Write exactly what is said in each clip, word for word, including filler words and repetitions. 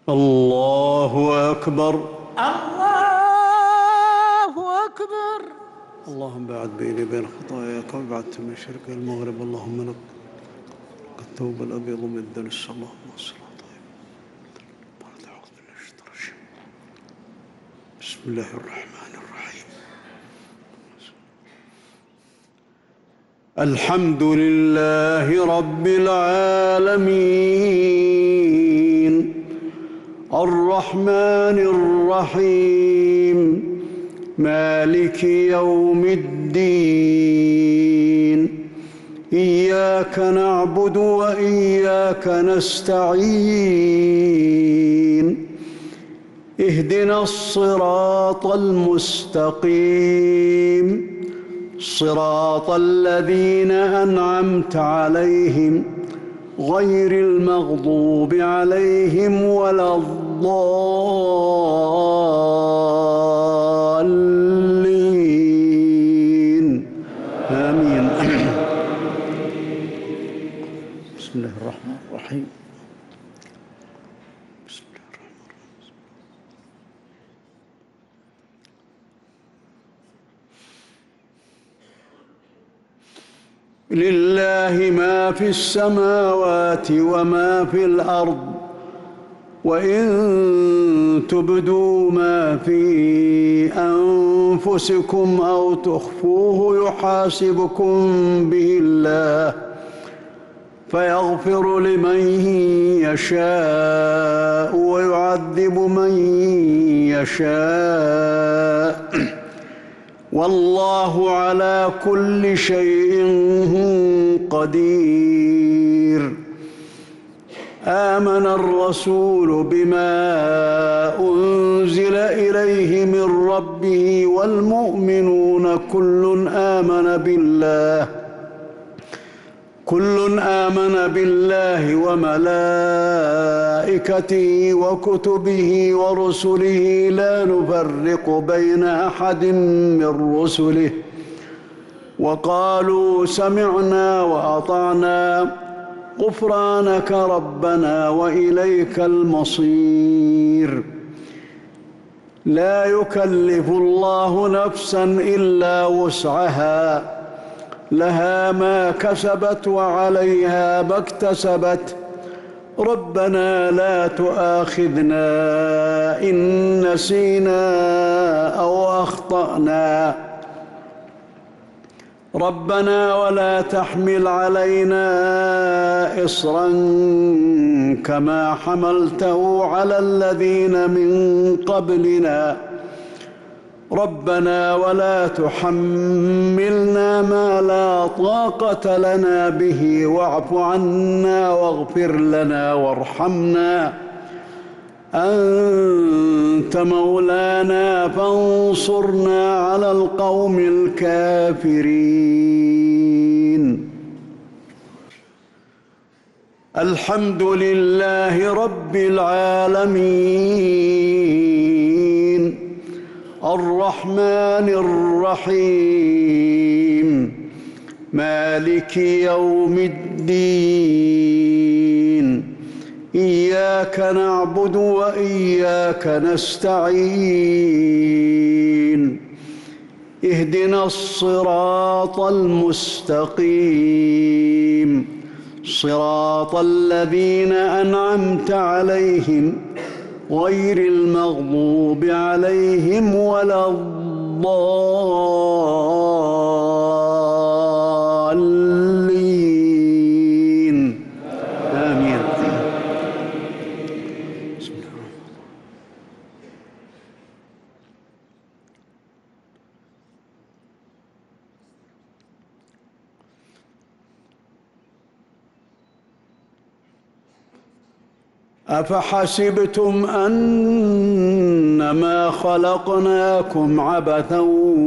الله أكبر. الله أكبر. اللهم باعد بيني وبين خطاياك وابعدت من شرك المغرب. اللهم لك الثوب الأبيض من الدنس. اللهم صل على بسم الله الرحمن الرحيم. الحمد لله رب العالمين الرحمن الرحيم مالك يوم الدين إياك نعبد وإياك نستعين اهدنا الصراط المستقيم صراط الذين أنعمت عليهم غير المغضوب عليهم ولا الضالين آمين. بسم الله الرحمن الرحيم. بسم الله الرحمن الرحيم. لله ما في السماوات وما في الأرض وإن تبدوا ما في أنفسكم أو تخفوه يحاسبكم به الله فيغفر لمن يشاء ويعذب من يشاء والله على كل شيء قدير. آمن الرسول بما أنزل إليه من ربه والمؤمنون كل آمن بالله كل آمن بالله وملائكته وكتبه ورسله لا نفرق بين أحد من رسله وقالوا سمعنا وأطعنا غفرانك ربنا وإليك المصير. لا يكلف الله نفسا إلا وسعها لها ما كسبت وعليها ما اكتسبت ربنا لا تؤاخذنا إن نسينا أو أخطأنا ربنا ولا تحمل علينا إصرا كما حملته على الذين من قبلنا ربنا ولا تحملنا ما لا طاقة لنا به واعف عنا واغفر لنا وارحمنا أنت مولانا فانصرنا على القوم الكافرين. الحمد لله رب العالمين الرحمن الرحيم مالك يوم الدين إياك نعبد وإياك نستعين اهدنا الصراط المستقيم صراط الذين أنعمت عليهم غير المغضوب عليهم ولا الضالين آمين. بسم الله الرحمن أفحسبتم أنما خلقناكم عبثا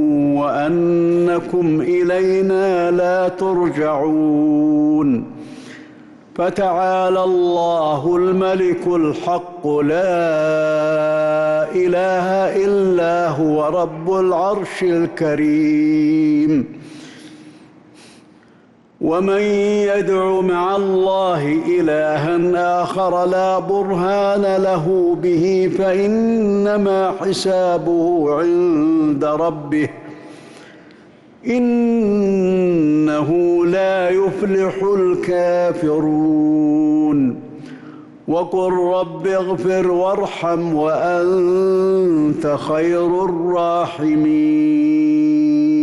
وأنكم إلينا لا ترجعون فتعالى الله الملك الحق لا إله إلا هو رب العرش الكريم ومن يدع مع الله إلها آخر لا برهان له به فإنما حسابه عند ربه إنه لا يفلح الكافرون وقل رب اغفر وارحم وأنت خير الراحمين